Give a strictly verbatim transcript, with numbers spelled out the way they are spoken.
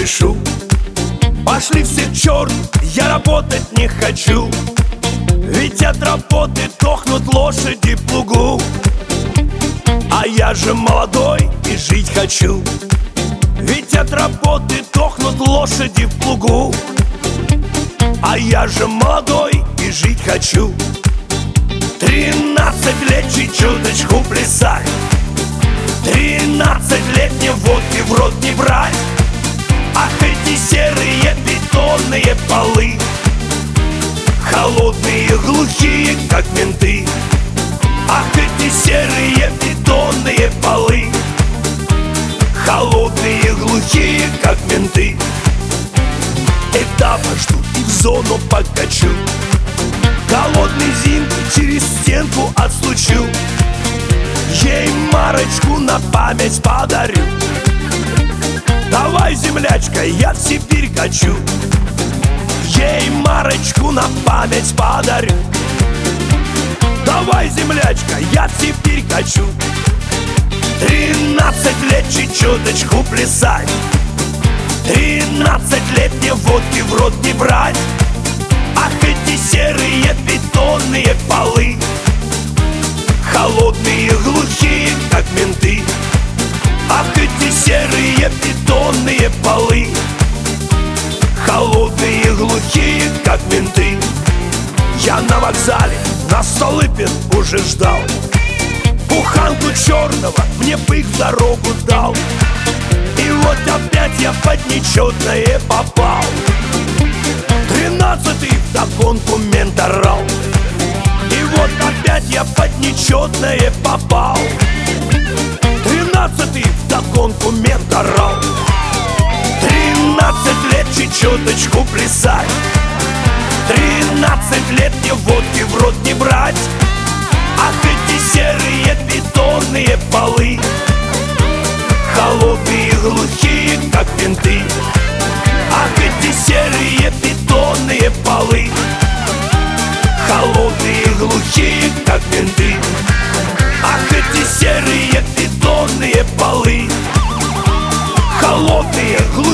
спешу. Пошли все к черту, я работать не хочу. Ведь от работы дохнут лошади в плугу. А я же молодой и жить хочу. Ведь от работы дохнут лошади в плугу. А я же молодой и жить хочу. Тринадцать лет чуть-чуточку плясать, тринадцать лет мне водки в рот не брать. Ах, эти серые бетонные полы, холодные, глухие, как менты. Ах, эти серые бетонные полы, холодные, глухие, как менты. Этапа жду и в зону покачу. Голодный зимки через стенку отстучу. Ей марочку на память подарю. Давай, землячка, я в Сибирь качу. Ей марочку на память подарю. Давай, землячка, я в Сибирь качу. Тринадцать лет чуть-чуточку плясать, тринадцать лет мне водки в рот не брать. Ах, эти серые бетонные полы, холодные, глухие, как менты. Ах, эти серые бетонные полы, холодные, глухие, как менты. Я на вокзале, на Столыпин уже ждал. Буханку черного мне бык в дорогу дал. И вот опять я под нечетное попал. Тринадцатый вдогонку мент орал. И вот опять я под нечетное попал. Тринадцатый вдогонку мент орал. Тринадцать лет чуть-чуточку плясать, тринадцать лет мне водки в рот не брать. Ах, эти серые бетонные полы, холодные, глухие, как винты. Ах, эти серые бетонные полы, холодные, глухие, как винты. Ах, эти серые бетонные полы, холодные, глухие.